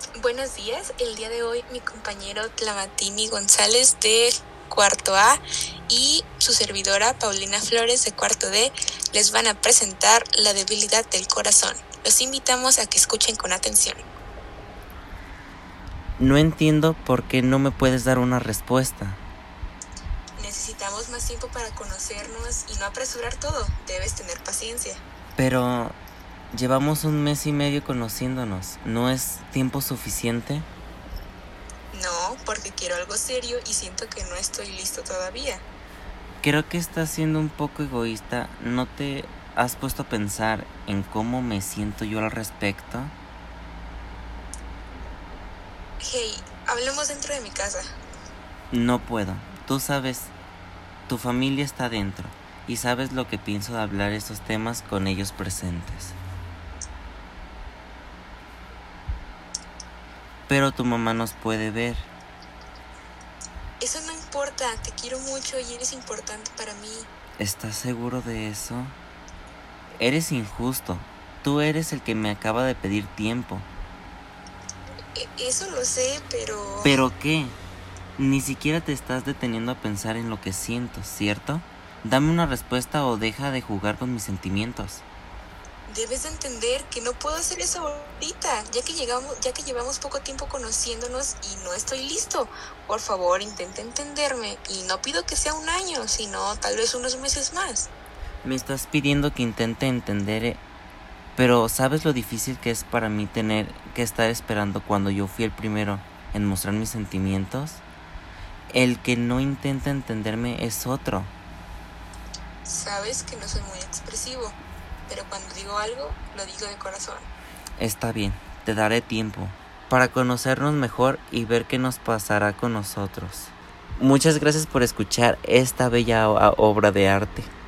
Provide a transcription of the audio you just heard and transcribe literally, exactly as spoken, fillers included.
Buenos días, el día de hoy mi compañero Tlamatini González de cuarto A y su servidora Paulina Flores de cuarto D les van a presentar la debilidad del corazón. Los invitamos a que escuchen con atención. No entiendo por qué no me puedes dar una respuesta. Necesitamos más tiempo para conocernos y no apresurar todo. Debes tener paciencia. Pero llevamos un mes y medio conociéndonos. ¿No es tiempo suficiente? No, porque quiero algo serio y siento que no estoy listo todavía. Creo que estás siendo un poco egoísta. ¿No te has puesto a pensar en cómo me siento yo al respecto? Hey, hablemos dentro de mi casa. No puedo. Tú sabes, tu familia está dentro y sabes lo que pienso de hablar estos temas con ellos presentes. Pero tu mamá nos puede ver. Eso no importa, te quiero mucho y eres importante para mí. ¿Estás seguro de eso? Eres injusto. Tú eres el que me acaba de pedir tiempo. E- Eso lo sé, pero... ¿Pero qué? Ni siquiera te estás deteniendo a pensar en lo que siento, ¿cierto? Dame una respuesta o deja de jugar con mis sentimientos. Debes de entender que no puedo hacer eso ahorita, ya que llegamos, ya que llevamos poco tiempo conociéndonos y no estoy listo. Por favor, intenta entenderme y no pido que sea un año, sino tal vez unos meses más. Me estás pidiendo que intente entender, eh, pero ¿sabes lo difícil que es para mí tener que estar esperando cuando yo fui el primero en mostrar mis sentimientos? El que no intenta entenderme es otro. Sabes que no soy muy expresivo, pero cuando digo algo, lo digo de corazón. Está bien, te daré tiempo para conocernos mejor y ver qué nos pasará con nosotros. Muchas gracias por escuchar esta bella o- obra de arte.